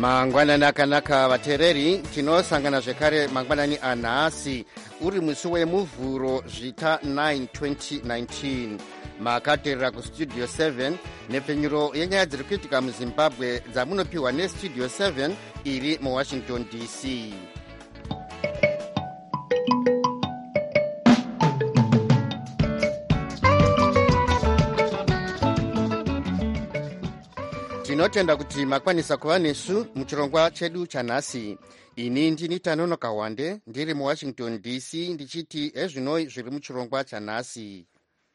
mangwanani akanaka vateereri, tinosangana zvekare mangwanani anhasi uri musi wemuvhuro zvita 9 2019. makateerera kustudio 7 nepfenyuro yenyaya dziri kuitika muzimbabwe dzamunopiwa nestudio 7 iri muwashington dc. tinotenda kuti makwanisa kuva nesu muchirongwa chedu chanhasi. ini ndini Tanonoka Wande ndiri muwashington dc ndichiti ezvinoi zviri muchirongwa chanhasi.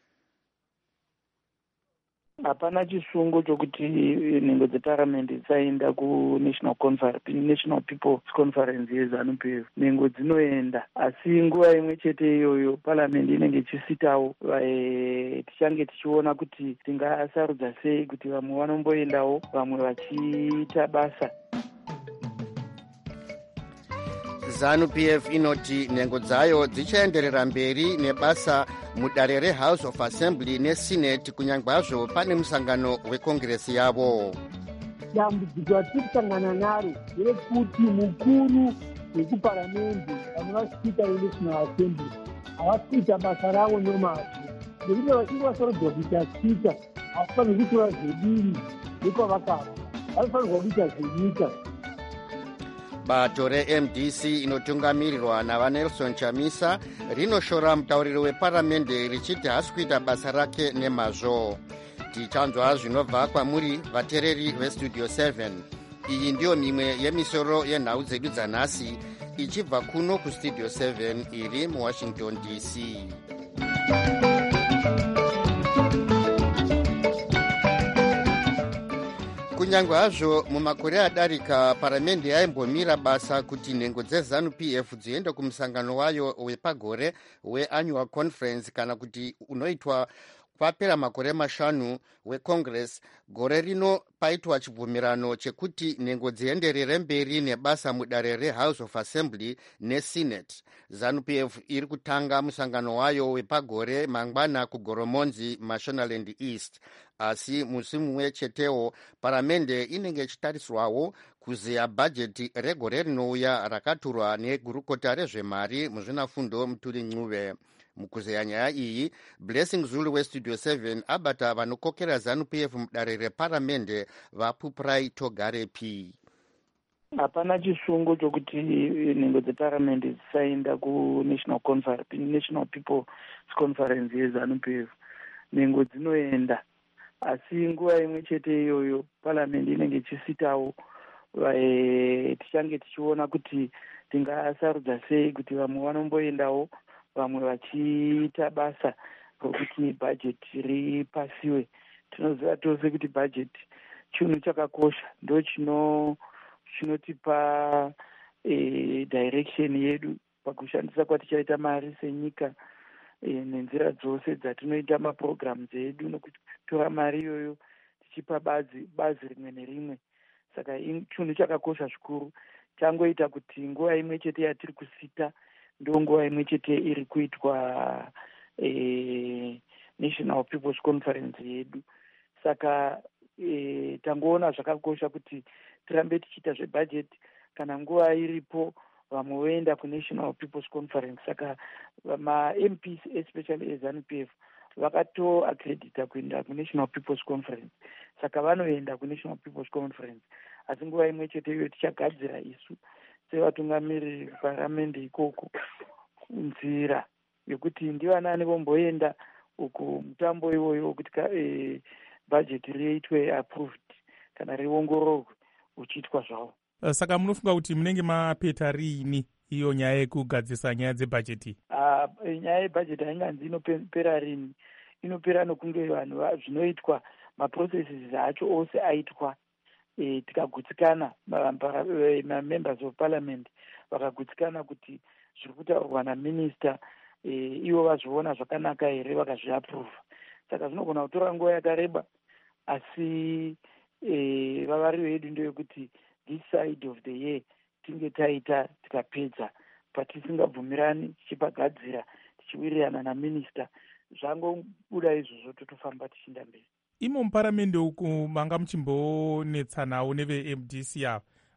hapana chisungo chokuti nhengo dzeparamendi dzisaenda kunational people's conference yeZANU-PF. nhengo dzinoenda, asi nguva imwe chete iyoyo paramendi inenge ichisitawo. tichange tichiona kuti tingasarudza sei kuti vamwe vanomboendawo vamwe vachiita basa. ZANU-PF inoti nhengo dzayo dzichaenderera mberi nebasa mudare rehouse of assembly nesenate kunyange pane musangano wekongresi yavo. dambudziko ratiri kusangana naro nderekuti mukuru wekuparamendi vanova spika venational assembly havasi kuita basa ravo nomazvo, nekuti vachinge vasarudzwa kuita spika havafanirwi kutora zvediri nekwavakabva, vanofanirwa kuita zvenyika. bato reMDC inotungamirirwa navaNelson Chamisa rinoshora mutauriri weparamende richiti hasi kuita basa rake nemazvo. tichanzwa zvinobva kwamuri vateereri vestudio 7. iyi ndiyo mimwe yemisoro yenhau dzedu dzanhasi ichibva kuno kustudio 7 iri muwashington dc. kunyange hazvo mumakore adarika paramende yaimbomira basa kuti nhengo dzeZANU-PF dziende kumusangano wayo wepagore weannual conference kana kuti unoitwa kwapera makore 5 wecongress. gore rino paitwa chibvumirano chekuti nhengo dzienderere mberi nebasa mudare rehouse of assembly nesenate. ZANU-PF iri kutanga musangano wayo wepagore mangwana kugoromonzi mashonaland east, asi musi mumwe chetewo paramende inenge ichitariswawo kuzeya bhajeti regore rinouya rakaturwa negurukota rezvemari muzvinafundo Mutuli Ncube. mukuzeya nyaya iyi, Blessing Zulu westudio 7 abata vanokokera ZANU-PF mudare reparamende vaPuprai Togarepi. hapana chisungo chokuti nhengo dzeparamendi dzisaenda kunational people's conference yeZANU-PF. nhengo dzinoenda, asi nguva imwe chete iyoyo paramendi inenge ichisitawo. tichange tichiona kuti tingasarudza sei kuti vamwe vanomboendawo vamwe vachiita basa rokuti bhajeti ripasiwe. tinoziva tose kuti bhajeti chinhu chakakosha, ndo chinotipa direction yedu pakushandisa kwatichaita mari senyika, nenzira dzose dzatinoita maprograms edu, nokutora mari iyoyo tichipa bazi rimwe nerimwe. saka chinhu chakakosha zvikuru, changoita kuti nguva imwe chete yatiri kusita ndo nguva imwe chete iri kuitwa national people's conference yedu. saka tangoona zvakakosha kuti tirambe tichiita zvebhajeti kana nguva iripo vamwe voenda kunational people's conference. saka maMPs especially eZANU-PF vakatoacredita kuenda kunational people's conference, saka vanoenda kunational people's conference. asi nguva imwe chete iyo tichagadzira isu sevatungamiriri paramende ikoko nzira yekuti ndivanani vomboenda uku mutambo iwoyo wekuti bhajeti riitwe approved kana riongororwe uchiitwa zvavo. saka munofunga kuti munenge mapeta riini iyo nyaya yekugadzisa nyaya dzebhajeti? nyaya yebhajeti hainganzi inopera rini, inopera nokunge vanhu zvinoitwa maprocesses acho ose aitwa. tikagutsikana mamembers of parliament vakagutsikana kuti zviri kutaurwa naminista ivo vazviona zvakanaka here vakazviaprova. saka zvinogona kutora nguva yakareba, asi vavari vedu ndeyekuti this side of the year tinge taita tikapedza patisingabvumirani tichipagadzira tichiwirirana naminista. zvangobuda izvozvo totofamba tichienda mberi. imo muparamende uku manga muchimbonetsanawo neveMDC ava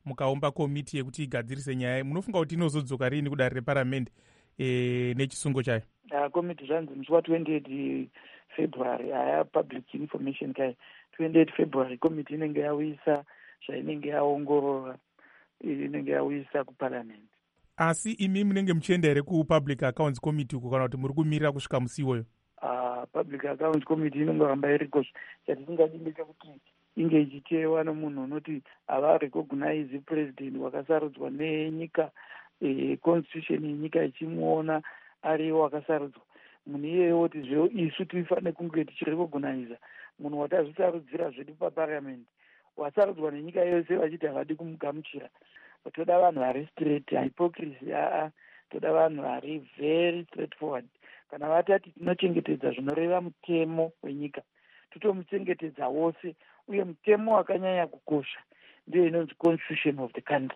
mukaumba komiti yekuti igadzirise nyaya, munofunga kuti inozodzoka rini kudare reparamende nechisungo chayo? Komiti zvanzi musi wa28 February haya public information kai 28 February komiti inenge yauyisa zvainenge yaongorora, inenge yauyisa kuparliament. Asi imi munenge muchienda here kupublic accounts committee uko kana kuti muri kumirira kusvika musi iwoyo? Public accounts committee inongoramba iriko. Chatisingadi ndechekuti inge ichitewa nomunhu unoti ava recognize president wakasarudzwa nenyika, constitution yenyika ichimuona ari wakasarudzwa. Munhu iyeye woti zvo isu tifanire kunge tichirecognize munhu watazvisarudzira zvedu paparliament wasarudzwa nenyika yose vachiti havadi kumugamuchira. Toda vanhu vari straight, hypocrisy toda vanhu vari very straightforward. Kana vatati tinochengetedza zvinoreva mutemo wenyika, totomuchengetedza wose, uye mutemo wakanyanya kukosha ndio inonzi constitution of the country.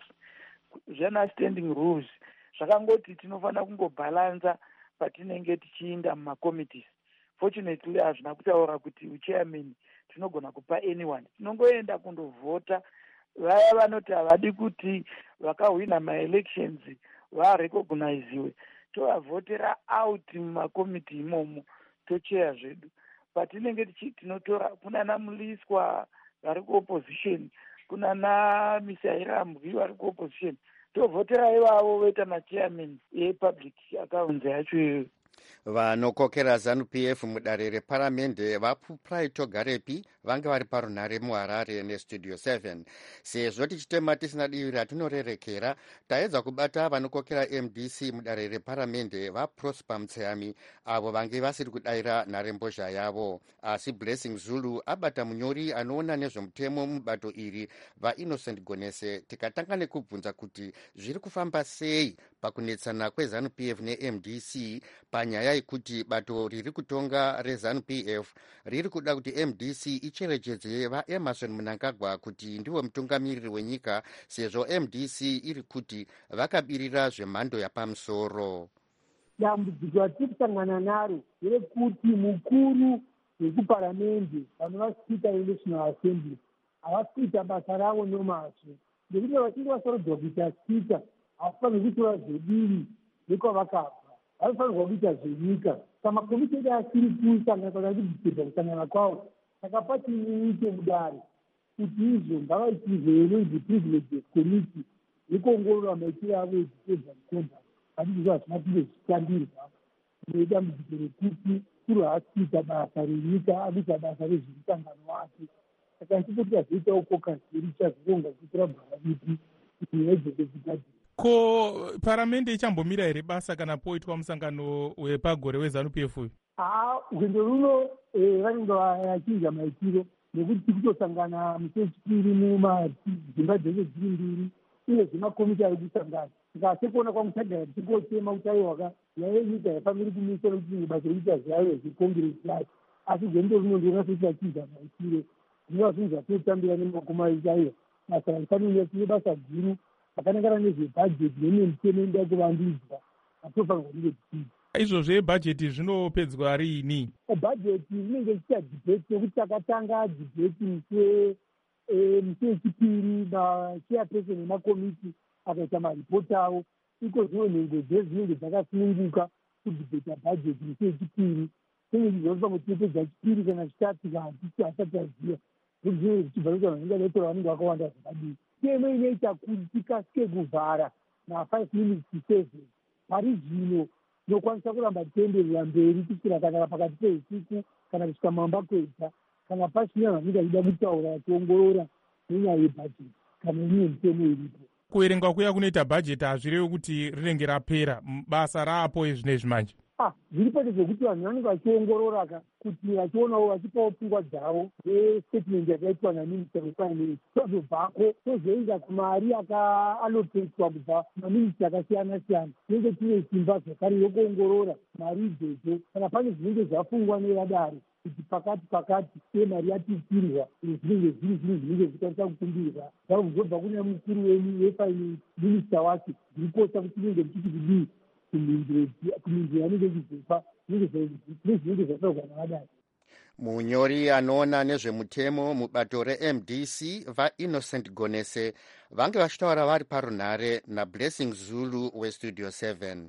Zvana standing rules zvakangoti tinofanira kungobalanza patinenge tichiinda mumakommittees. Fortunately hazvina kutaura kuti uchairman tinogona kupa anyone, tinongoenda kundovhota. Vaya vanoti havadi kuti vakahwina maelections varecogniziwe, tovavhotera out mumakomiti imomo, tocheya zvedu. Patinenge tinotora kunana Muliswa vari kuopposition, kunana Misairambi vari kuopposition, tovhotera ivavo voita machairman epublic accounts yacho iyoyo. Vanokokera ZANU-PF mudare reparamende vapuprai togarepi vange vari parunhare muHarare nestudio 7. Sezvo tichitema tisina divi ratinorerekera, taedza kubata vanokokera MDC mudare reparamende vaProsper Mutseyami avo vange vasiri kudayira nharembozha yavo. Asi Blessing Zulu abata munyori anoona nezvemutemo mubato iri vaInnocent Gonese. Tikatanga nekubvunza kuti zviri kufamba sei pakunetsana kweZANU-PF neMDC panyaya yekuti bato riri kutonga reZANU-PF riri kuda kuti MDC icherechedze vaEmerson Mnangagwa kuti ndivo mutungamiriri wenyika, sezvo MDC iri kuti vakabirira zvemhando yapamusoro. Dambudziko ratiri kusangana naro nderekuti mukuru wekuparamende vanova Speaker yeNational Assembly havasi kuita basa ravo nomazvo, ngekuti vachinge vasarudzwa kuita Speaker havafanirwi kutora zvediri nekwavakabva, vanofanirwa kuita zvenyika. Saka makomiti edu asiri kusangana kana kudhitirwa kusangana kwavo, saka patiniite mudare kuti izvo ngavaitirwe inonzi privileges committee yekuongorora maitiro avo edzipedza mukonda. Handizvo hazvina kunge zvichitambirwa nedambudziko rekuti kuri haasi kuita basa renyika, akuita basa rezvemusangano wake. Saka ndipoti azoitawo kokasi richazvironga kuitira bhara ripi kuti nyaya dzekuzvidadzi. Ko paramende ichambomira here basa kana poitwa musangano wepagore weZANU-PF uyu? Rwendo runo vanenge vachinja maitiro nekuti tiri kutosangana musi wechipiri mumadzimba dzese dziri mbiri, uye zvemakomiti ari kusangana. Saka sekuona kwangu tagara tichingotema kuti aiwaka nyaya yenyika haifaniri kumisa nekuti basa rekuita zvayo zvekongresi yacho, asi rwendo runo ndiona sekuti achinja maitiro zvinova zvinhu zvatotambira nemakoma aiyo. Basa raifanira tine basa guru akanangana nezvebhajeti nemitemo inoda kuvandudzwa, atofanirwa kunge tichiita. Izvozvo ebhajeti zvinopedzwa riini? Bhajeti rinenge richiita dhibheti nekuti takatanga dhibheti musi wechipiri machairperson emakomiti akaita maripoti avo. Iko zvimwe nhengo dzinenge dzakasununguka kudhibheta bhajeti musi wechipiri. Tinenge tichizofa kuti tinopedza chipiri kana chitatu kahatisi hasati aziva kuti zvinenge zvichibva kuti vanhu vanenge vaitora vanenge vakawanda zvakadii. Temo inoita kuti tikasike kuvhara na5 minutes to 7 pari zvino tinokwanisa kuramba tienderera mberi kusvika kana pakati peusiku kana kusvika mamba kwedza kana pachina vanenge vachida kutaura vachiongorora nenyaya yebhajeti kana imwe mitemo iripo. Kuverenga kuya kunoita bhajeti hazvirevi kuti rinenge rapera, basa raapo ezvinezvi manje. Zviripo zvekuti vanhu vanenge vachiongorora kuti vachionawo vachipawo pfungwa dzavo nestatement yakaitwa naminista wefinance. Tozobvako tozoenda kumari akaaloketwa kubva maminista akasiyana siyana. Tinenge tine simba zvakare yokuongorora mari idzodzo kana pane zvinenge zvafungwa nevadare kuti pakati semari yatitirwa zvinenge zviri zvinhu zvinenge zvikwanisa kukumbirwa zvakuzobva kune mukuru wenyu wefinance minista wake zviriposa kuti tinenge tichiti kudii kumindira anenge chizopa zvinenge zvataurwa navadare. munyori anoona nezvemutemo mubato reMDC vaInnocent Gonese vange vachitaura vari parunhare naBlessing Zulu westudio 7.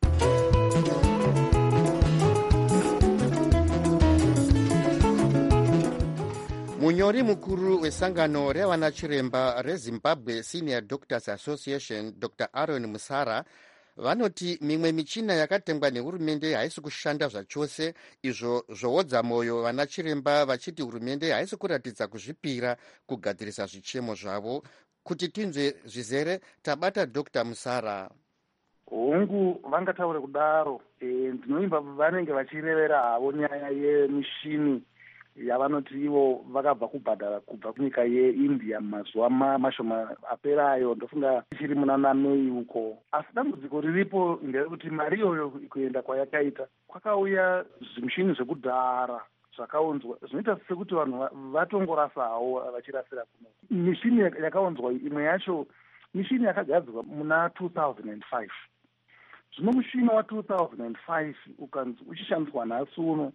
munyori mukuru wesangano revanachiremba reZimbabwe Senior Doctors Association Dr. Aaron Musara vanoti mimwe michina yakatengwa nehurumende haisi kushanda zvachose, izvo zvoodza mwoyo vanachiremba vachiti hurumende haisi kuratidza kuzvipira kugadzirisa zvichemo zvavo. Kuti tinzwe zvizere tabata Dr. Musara. hongu vangataure kudaro, ndinoimba vanenge vachirevera havo nyaya yemishini yavanoti ivo vakabva kubhadhara kubva kunyika yeIndia mazuva mashoma aperayo, ndofunga ichiri muna Mei uko. Asi dambudziko riripo nderekuti mari iyoyo kuenda kwayakaita kwakauya zvimushini zvekudhara zvakaunzwa zvinoita sekuti vanhu vatongorasawo vachirasira kuno. Mishini yakaunzwa imwe yacho mishini yakagadzirwa muna 2005. Zvino mushini wa2005 ukanzi uchishandiswa nhasi uno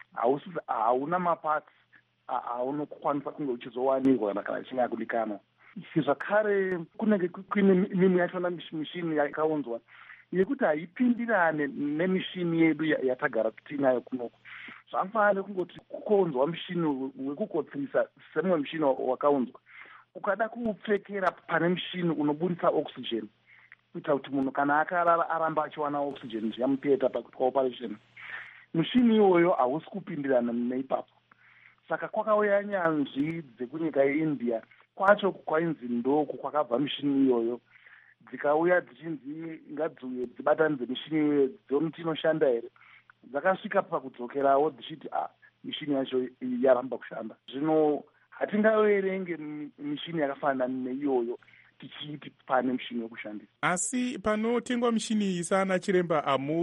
hauna mapatsi aunokwanisa kunge uchizowanirwa kana ichinge yakudikanwa. Zvakare kunenge kuine mimwe yachona mishini yakaunzwa yekuti haipindirane nemishini yedu yatagara tinayo kunoko. Zvafanira kungoti kukonzwa mushini wekukotsirisa semwe mushini wakaunzwa ukada kuupfekera pane mushini unobudisa oxygen kuita kuti munhu kana akarara aramba achiwana oxygen zviyamupeta paoperation, mushini iwoyo hausi kupindirana neipapo. Saka kwakauya nyanzvi dzekunyika yeIndia kwacho kwainzi ndoku kwakabva mishini iyoyo, dzikauya dzichinzi ngadziuye dzibatanidze mishini iyoyo dzione kuti inoshanda here. Dzakasvika pakudzokerawo dzichiti mishini yacho yaramba kushanda. Zvino hatingaverenge mishini yakafanana neiyoyo tichiti pane mishini yokushandisa. Asi panotengwa mishini iyi sana chiremba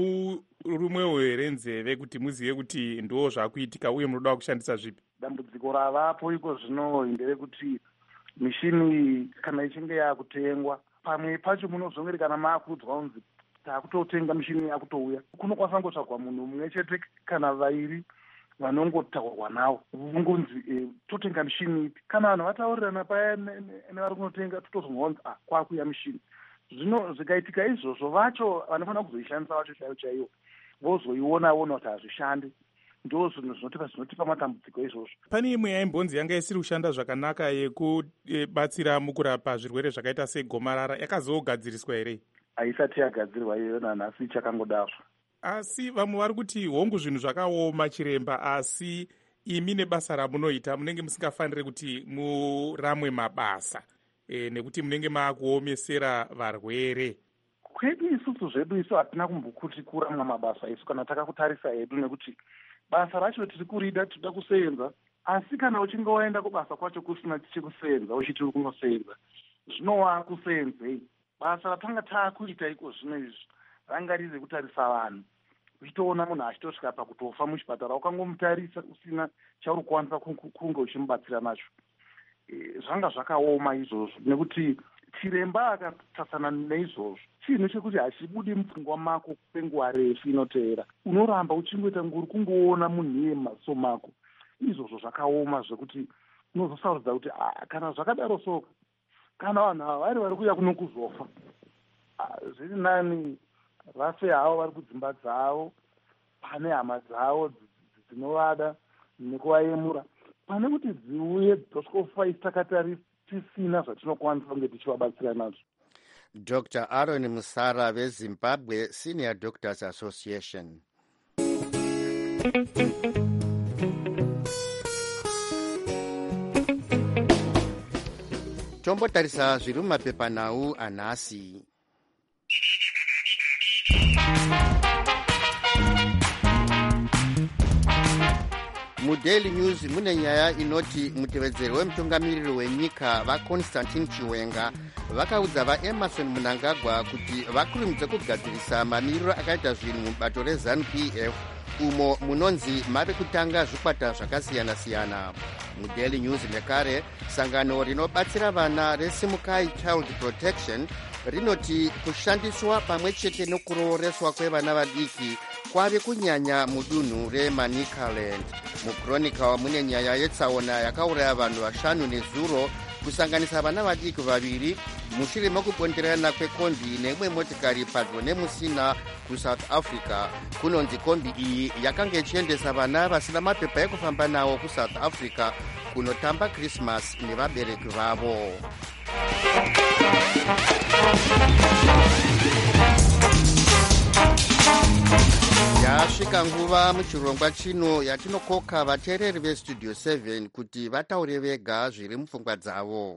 rumwewo here nzeve kuti muzive kuti ndo zvakuitika uye munoda kushandisa zvipi? Dambudziko ravapo iko zvino nderekuti mishini kana ichinge yakutengwa pamwe pacho munozongeri kana maakuudzwa unzi takutotenga mishini yakutouya kunokwanisa kungotsvagwa munhu mumwe chete kana vairi vanongotaurwa navo vongonzi totenga mishini ipi. Kana vanhu vataurirana paya nevari kunotenga totozongonzi kwakuya mishini. Zvino zvikaitika izvozvo vacho vanofanira kuzoishandisa vacho chaivo chaivo vozoiona kuti hazvishandi. Ndo zvinhu zvinotipa matambudziko izvozvo. Pane imwe yaimbonzi yanga isiri kushanda zvakanaka yekubatsira mukurapa zvirwere zvakaita segomarara, yakazogadziriswa here? Haisati yagadzirwa iyoyo nanhasi ichakangodazvo. Asi vamwe vari kuti hongu zvinhu zvakaoma chiremba, asi imi nebasa ramunoita munenge musingafaniri kuti muramwe mabasa nekuti munenge maakuomesera varwere. Kwedu isusu zvedu isu hatina kumbokuti kuramwa mabasa isu kana takakutarisa hedu, nekuti basa racho tiri kurida, tinoda kusenza. Asi kana uchinge waenda kubasa kwacho kusina chekusenza uchiti uri kunosenza, zvinova kusenzei? Basa ratanga taakuita iko zvino izvi ranga riri kutarisa vanhu, uchitoona munhu achitosvika pakutofa muchipatara ukangomutarisa usina chauri kukwanisa kunge uchimubatsira nacho. Zvanga zvakaoma izvozvo, nekuti chiremba akatasana neizvozvo chinhu chekuti hachibudi mupfungwa mako kwenguva refu inoteera. Unoramba uchingoita nguri kungoona munhu iye mumaziso mako. Izvozvo zvakaoma zvekuti unozosaudza kuti kana zvakadaro soka kana vanhu ava vari kuuya kuno kuzofa, zviri nani vafe havo vari kudzimba dzavo pane hama dzavo dzinovada nekuvayemura, pane kuti dziuye dzosvikofa isi takati tisina zvatinokwanisa kunge tichivabatsira nazvo. Dr. Aaron Musara veZimbabwe Senior Doctors Association. Tombotarisa zviri mumapepanhau anhasi. MuDaily News mune nyaya inoti mutevedzeri wemutungamiriri wenyika vaConstantine Chiwenga vakaudza vaEmerson Mnangagwa kuti vakurumidze kugadzirisa mamiriro akaita zvinhu mubato reZANU-PF umo munonzi mari kutanga zvikwata zvakasiyana-siyana. MuDaily News nekare sangano rinobatsira vana reSimukai Child Protection rinoti kushandiswa pamwe chete nokuroreswa kwevana vadiki kwave kunyanya mudunhu remanicaland. Mukronika mune nyaya yetsaona yakauraya vanhu 5 nezuro kusanganisa vana vadiki 2 mushure mekuponderana kwekombi neimwe motikari padyo nemusina kuSouth Africa. Kunonzi kombi iyi yakanga ichiendesa vana vasina mapepa ekufamba nawo kuSouth Africa kunotamba Christmas nevabereki vavo. Yasvika nguva muchirongwa chino yatinokoka vateereri vestudio 7 kuti vataure vega zviri mupfungwa dzavo.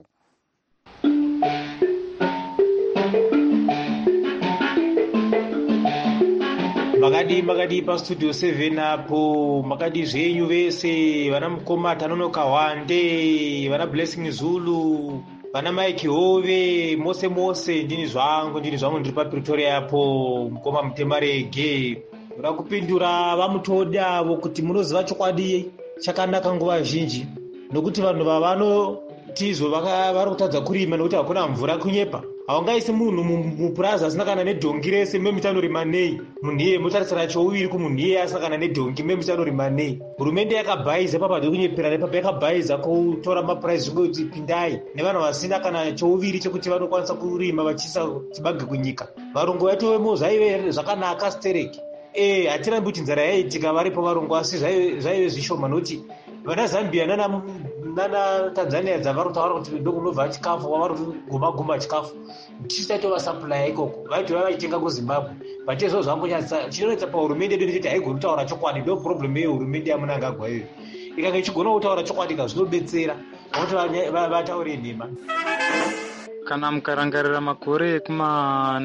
makadi pastudio 7 apo makadi zvenyu vese vana mukoma Tanonoka Hwande, vana Blessing Zulu, vana Mike Hove, mose ndini zvangu ndiri paPretoria apo mukoma Mutemarege. Ura kupindura vamutodi avo kuti munoziva chokwadi chakanaka nguva zhinji, nokuti vanhu vavanotizvo vari kutadza kurima nokuti hakuna mvura kunyepa. Haungaisi munhu mupurazi asina kana nedhongi rese memuchanorima nei. Munhu iye motarisira chouviri kumunhu iye asina kana nedhongi memuchanorima nei. Hurumende yakabhaiza papade kunyepera nepapa yakabhaiza kutora mapuraizi kuti pindai nevanhu vasina kana chouviri chekuti vanokwanisa kurima vachiisa chibage kunyika. Varungu vaitove zvaive zvakanaka stereki. Hatirambi kuti nzara yaitika varipo varungu, asi zvaive zvishoma nokuti vana Zambia nana Tanzania dzavari kutaura kuti ndokunobva chikafu, wavari kuguma chikafu tichisaitova supply ikoko, vaitora vaitenga kuZimbabwe. Vatezvo zvangu chinoita pahurumende yedu ndechiti haigoni kutaura chokwadi. Ndo problem yehurumende yamunangagwa iyoyo. Ikanga ichigona kutaura chokwadi zvinobetsera kuti vataure nhema. Kana mukarangarira makore ekuma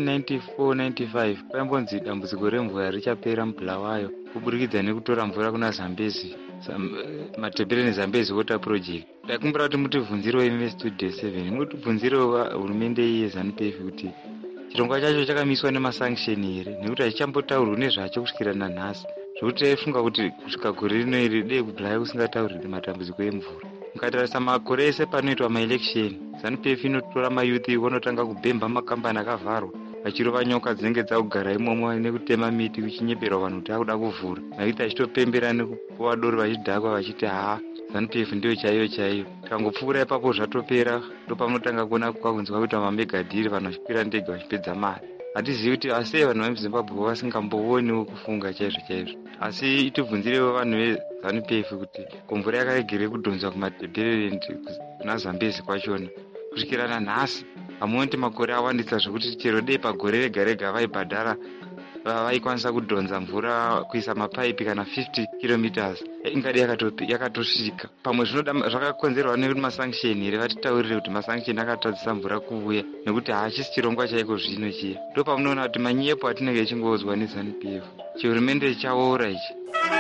1994-95 paimbonzi dambudziko remvura richapera muBulawayo kuburikidza nekutora mvura kuna Zambezi, Matebere neZambezi Water Project. Ndakumbira kuti mutivhunzirewo imi vestudio 7, mutibvunzirewo hurumende yeZANU-PF kuti chirongwa chacho chakamiswa nemasanction here, nekuti hachichambotaurwi nezvacho kusvikira nanhasi, zvokuti taifunga kuti kusvika gore rino iri dei kuBulawayo kusingatauriri matambudziko emvura. Mukatarisa makore ese panoitwa maelection, ZANU-PF inotora mayuthi vonotanga kubhemba makambani akavharwa, vachirova nyoka dzinenge dzakugara imomo nekutema miti kuchinyeperwa vanhu kuti akuda kuvhura. Mayuthi achitopembera nekupuwa doro vachidhakwa vachiti ZANU-PF ndiyo chaiyo. Tikangopfuura ipapo zvatopera, ndopamunotanga kuona kwakunzwa kuita mamegadhiri, vanhu vachikwira ndege vachipedza mari. Hatizivi kuti asei vanhu vemuZimbabwe vasingambooniwo kufunga chaizvo. Asi itibvunzirewo vanhu veZANU-PF kuti mvura yakaregere kudhonzwa kuMatebeleland kuna Zambezi kwachona kusvikira nanhasi. Hamuoni kuti makore awandisa zvokuti chero dei pagore rega rega vaibhadhara vaikwanisa kudhonza mvura kuisa mapaipi kana 50 km ingadi yakatosvika. Pamwe zvakakonzerwa nekuti masanction here, vatitaurire kuti masanction akatadzisa mvura kuuya nekuti haachisi chirongwa chaiko zvino chiya. Ndo pamunoona kuti manyepo atinenge ichingouzwa neZANU-PF chihurumende chaora ichi.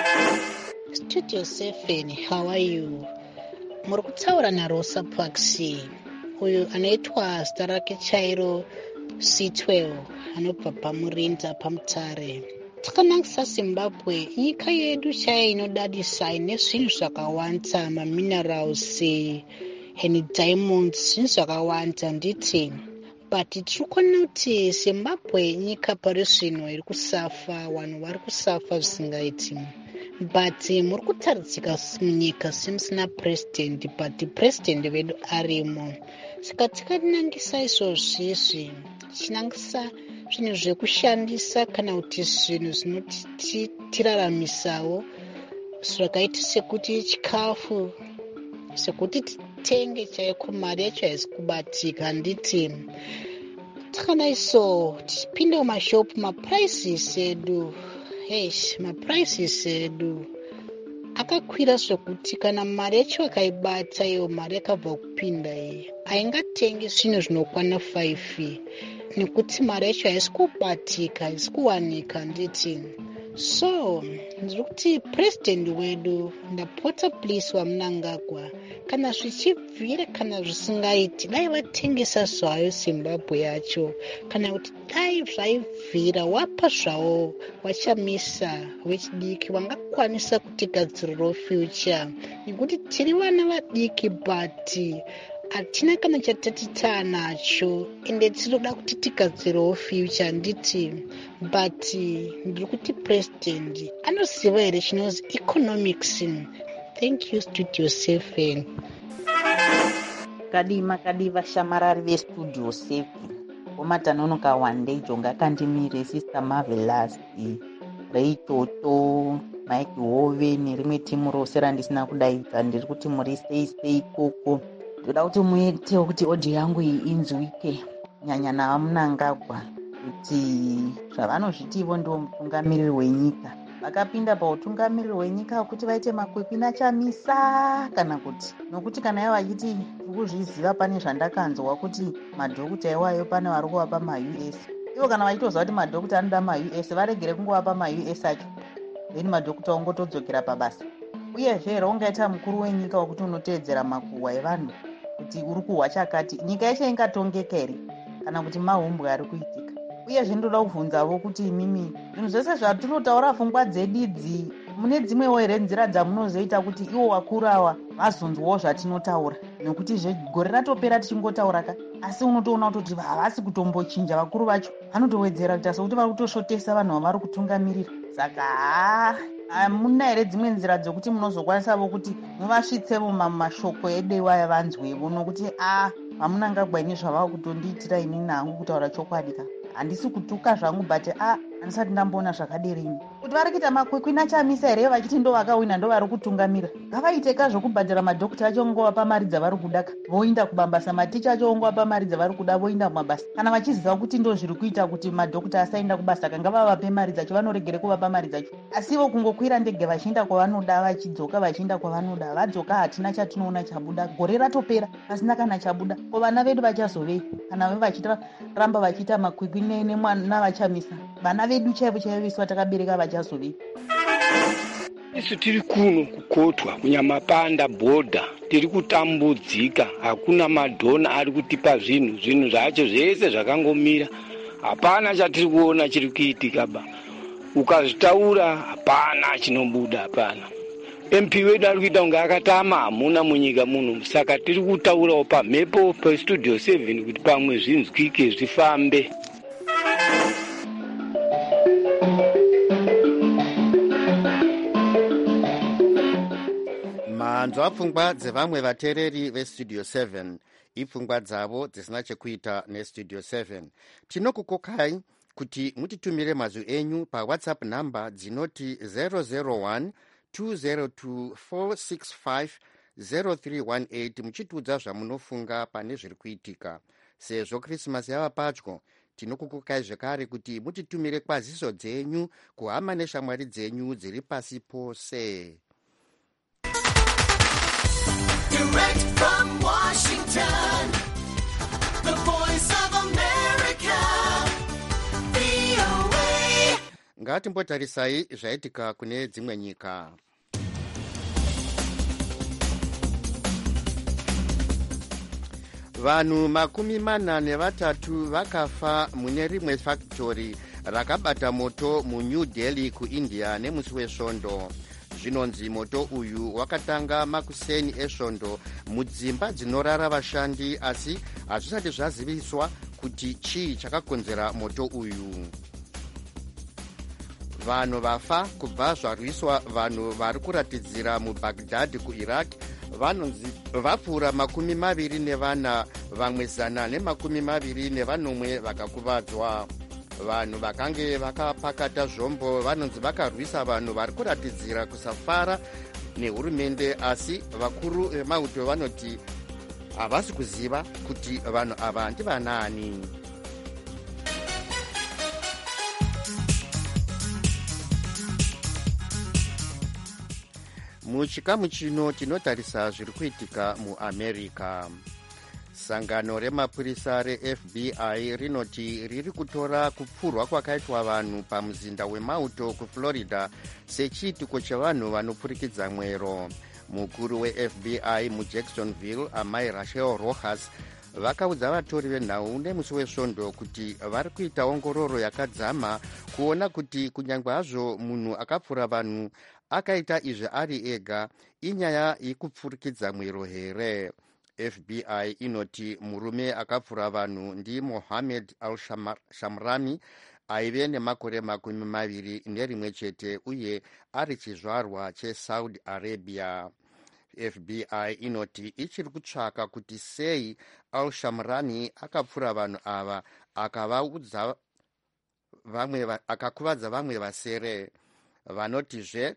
Studio 7, how are you? Muri kutaura naRosa Paxi, uyu anoitwa zita rake chairo C12, anobva paMurinda paMutare. Takanangisa Zimbabwe, nyika yedu chaiyo inodadisa ine zvinhu zvakawanda, maminerals and diamonds, zvinhu zvakawanda nditi. But tiri kuona kuti Zimbabwe nyika pari zvino iri kusafa, vanhu vari kusafa zvisingaiti. But muri kutaridzika munyika semusina president, but president vedu arimo. Saka tikanangisa izvozvi, tichinangisa zvinhu zvekushandisa kana kuti zvinhu zvinotiraramisawo, zvakaita sekuti chikafu, sekuti titenge chaiko, mari yacho haisi kubatika nditi. Takanaiso tichipinda mumashopu, mapuraises edu akakwira zvekuti kana mari yacho akaibata, iyo mari yakabva kupinda iyi haingatengi zvinhu zvinokwana 5 nekuti mari yacho haisi kubatika, haisi kuwanika nditi. So ndiri kuti president wedu, ndapota please wamunangagwa, kana zvichibvira kana zvisingaiti, dai vatengesa zvayo Zimbabwe yacho, kana kuti dai zvaibvira wapa zvawo vachamisa vechidiki vangakwanisa kutigadzirirawo future, nekuti tiri vana vadiki but hatina kana chatatitaa nacho ende tinoda kuti tigadzirewo future nditi, but ndiri kuti president anoziva here chinonzi economics. Thank you, Studio 7. Kadiva shamarari vestudio 7 komatanonoka one day jonga kandimire Sister Marvelous, Reitoto, Mike Hove nerimwe timu rose randisina kudaidza. Ndiri kuti muri sei koko. Ndoda kuti muitewo kuti audio yangu iyi inzwike nyanya navamunangagwa kuti zvavanozvitivo ndiwo mutungamiriri wenyika. Vakapinda pautungamiriri wenyika kuti vaite makwikwi nachamisa kana kuti nokuti kana ivo vachiti kuzviziva pane zvandakanzwa kuti madhokuta iwayo pane vari kuvapa ma-US. Ivo kana vachitoziva kuti madhokuta anoda ma-US varegere kungovapa ma-US acho, then madhokuta ongotodzokera pabasa. Uyezve here ungaita mukuru wenyika wekuti unoteedzera makuhwa evanhu kuti uri kuhwa chakati, nyika yeshe ingatongeka here kana kuti mahumbwe ari kuitika. Uyezve ndoda kubvunzavo kuti imimi zvinhu zvese zvatinotaura pfungwa dzedu idzi mune dzimwewo here nzira dzamunozoita kuti ivo vakuru ava vazonzwawo zvatinotaura, nekuti gore ratopera tichingotauraka asi unotoona kutoti havasi kutombochinja. Vakuru vacho vanotowedzera kuita sekuti vari kutoshotesa vanhu vavari kutungamirira. Saka hamuna here dzimwe nzira dzokuti munozokwanisawo kuti muvasvitsevo mashoko edu iwaya vanzwevo, nokuti vamunangagwa ini zvavava kutondiitira inini hangu kutaura chokwadi ka handisi kutuka zvangu, but handisati ndamboona zvakaderini kuti vari kuita makwikwi nachamisa here vachiti ndo vakawina ndo vari kutungamira. Ngavaiteka zvokubhadhara madhokuta acho ongovapa mari dzavari kudaka voinda kubambasa, maticha acho ongovapa mari dzavari kuda voinda kumabasa. Kana vachiziva kuti ndo zviri kuita kuti madhokuta asaenda kubasa kanga vavape mari dzacho, vanoregere kuvapa mari dzacho. Asivo kungokwira ndege vachienda kwavanoda vachidzoka vachienda kwavanoda, vadzoka hatina chatinoona chabuda. Gore ratopera pasina kana chabuda. Ko vana vedu vachazovei kana ve vachiramba vachiita makwikwi navachamisa? Vana vedu chaivo viswa takabereka vachazovei? Isu tiri kuno kukotwa kunyamapanda bhodha, tiri kutambudzika, hakuna madhona ari kutipa zvinhu zvacho zvese zvakangomira. Hapana chatiri kuona chiri kuitika ba. Ukazvitaura hapana chinobuda, hapana. MP wedu ari kuita kunge akatama hamuna munyika muno. Saka tiri kutaurawo pamhepo paStudio 7 kuti pamwe zvinzwike zvifambe. manzwa pfungwa dzevamwe vateereri vestudio 7 ipfungwa dzavo dzisina chekuita nestudio 7. Tinokukokai kuti mutitumire mazwi enyu pawhatsapp namba dzinoti 001 202 465 0318 muchitiudza zvamunofunga pane zviri kuitika. Sezvo Krismasi yava padyo, tinokukokai zvekare kuti mutitumire kwaziso dzenyu kuhama neshamwari dzenyu dziri pasi pose. Direct from Washington, the voice of America, VOA. Ngatimbotarisai zvaitika kune dzimwe nyika. Vanhu 43 vakafa mune rimwe factory rakabata moto muNew Delhi kuIndia nemusi wesvondo. Zvinonzi moto uyu wakatanga makuseni esvondo mudzimba dzinorara vashandi, asi hazvisati zvaziviswa kuti chii chakakonzera moto uyu. Vanhu vafa kubva zvarwiswa vanhu vari kuratidzira muBaghdad kuIraq vanonzi vapfuura 24, vamwe 120 vakakuvadzwa. Vanhu vakange vakapakata zvombo vanonzi vakarwisa vanhu vari kuratidzira kusafara nehurumende, asi vakuru vemauto vanoti havasi kuziva kuti vanhu ava ndivanani. Muchikamu chino tinotarisa zviri kuitika muAmerica. Sangano remapurisa reFBI rinoti riri kutora kupfurwa kwakaitwa vanhu pamuzinda wemauto kuFlorida sechiitiko chevanhu vanopfurikidza mwero. Mukuru weFBI muJacksonville, amai Rachel Rojas, vakaudza vatori venhau nemusi wesvondo kuti vari kuita ongororo yakadzama kuona kuti kunyange hazvo munhu akapfura vanhu akaita izvi ari ega, inyaya yekupfurikidza mwero here. FBI inoti murume akapfura vanhu ndiMohammed al-Shamrani aive nemakore 21 chete uye ari chizvarwa cheSaudi Arabia. FBI inoti ichiri kutsvaka kuti sei al-Shamrani akapfura vanhu ava akakuvadza vamwe vasere. Vanotizve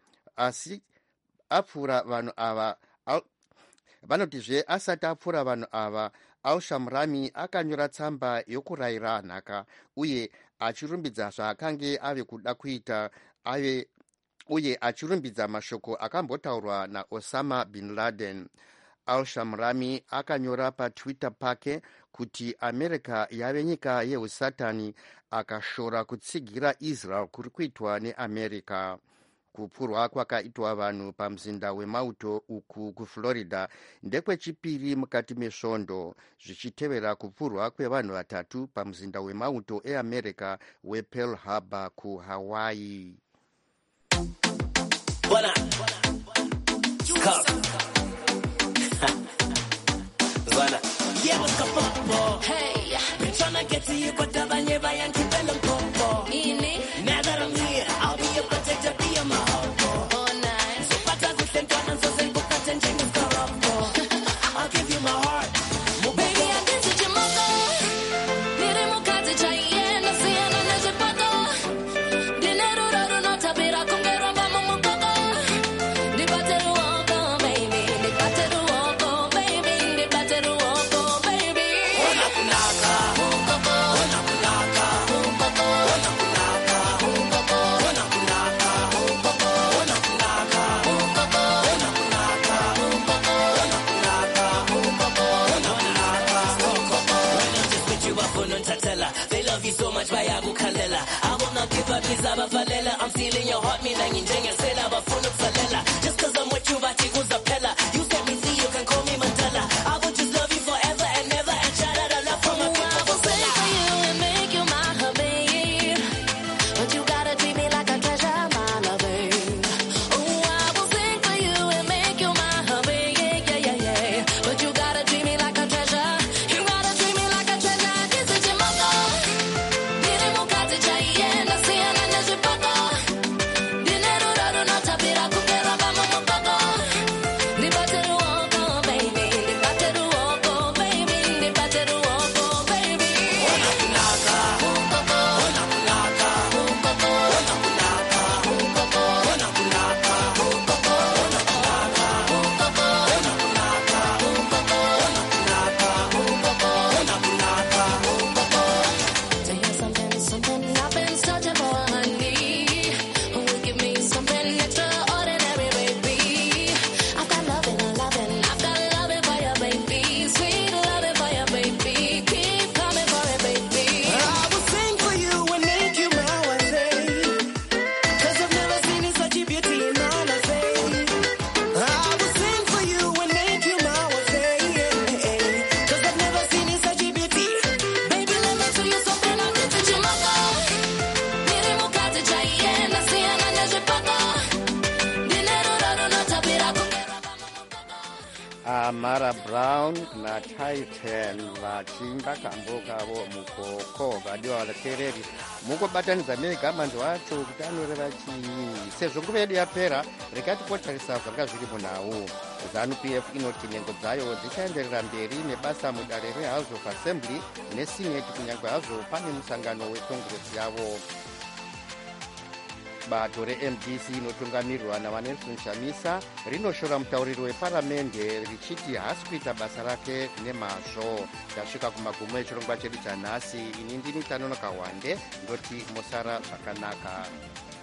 asati apfura vanhu ava al-Shamrani akanyora tsamba yokurayira nhaka uye achirumbidza zvaakange ave kuda kuita uye achirumbidza mashoko akambotaurwa naOsama bin Laden. al-Shamrani akanyora paTwitter pake kuti America yave nyika yeusatani, akashora kutsigira Israel kuri kuitwa neAmerica. Kupfurwa kwakaitwa vanhu pamzinda wemauto uku kuFlorida ndekwechipiri mukati mesvondo, zvichitevera kupfurwa kwevanhu 3 pamzinda wemauto eAmerica wePearl Harbor kuHawaii. Hey, been trying to get to you, but I never ain't keeping them popo. Now that I'm here, I'll be your protector, be your mahalo. All night. So far, I could send one and so send book and change the corrupt. I'll give you my heart. Baby, I did such a mother. Nire mukate chai yena siena na jepato. Dinero raro no tapira kungera mama mukoko. Dibateru oko, baby. Dibateru oko, baby. Dibateru oko, baby. Ona kunaka. Mukoko. Ona kunaka. Mukoko. Ona kunaka. Mukoko. Ona kunaka. Mukoko. Ona kunaka. Mukoko. Ona kunaka. Mukoko. Ona kunaka. Mukoko. Ona kunaka. Mukoko. When I'm just with you, I put on tatella. They love you so much, bayabu kalela. I will not give up, izaba falela. I'm stealing your heart, me nangin jenga sela, but phone up falela. Just cause I'm with you, bati kuzapela. You set me free, you can call me Mandela. I will just love you forever and never, and shout out a love from my people. I will sing for you and make you my hubby. But you gotta treat me like a treasure, my lover. Oh, I will sing for you and make you my hubby, yeah. But you gotta treat me like a treasure. You gotta treat me like a treasure. This is your mother. Nire mukate chai yena siena na jepato. Dinero raro no tapira kungera mama mukoko. Dibateru oko, baby. Dibateru oko, baby. Dibateru oko, baby. Ona kunaka. Mukoko. Ona kunaka. Mukoko. Ona kunaka. Mukoko. Ona kunaka. Mukoko. Ona kunaka. Mukoko. Ona kunaka. Mukoko. Ona kunaka. Mukoko. Ona kunaka. Mukoko. Tell you something I've been searching for, honey. Who will give me something extraordinary, baby? I've got loving for you, baby. Sweet loving for you, baby. Keep coming for it, baby. I will sing for you and make you my wife, cause I've never seen such a beauty in all I say. I will sing for you and make you my wife, cause I've never seen such a beauty. Baby, let me tell you something, I did to your mother. Nire mukate chai yena siena na jepato. Dinero raro no tapira kungera mama mukoko. Amara Brown na Titan vachimba kambo kavo mukoko vadiwa vateereri mukubatanidza megamanzo acho kuti anoreva chii. Sezvo nguva yedu yapera, rekati potarisa zvanga zviri munhau. ZANU-PF inoti nhengo dzayo dzichaenderera mberi nebasa mudare reHouse of Assembly neSenate kunyange hazvo pane musangano weCongress yavo. Bato reMDC inotungamirirwa naVanelson Chamisa rinoshora mutauriri weparamende richiti haasi kuita basa rake nemazvo. Tasvika kumagumo echirongwa chedu chanhasi. Ini ndini Tanonoka Wande ndoti musara zvakanaka.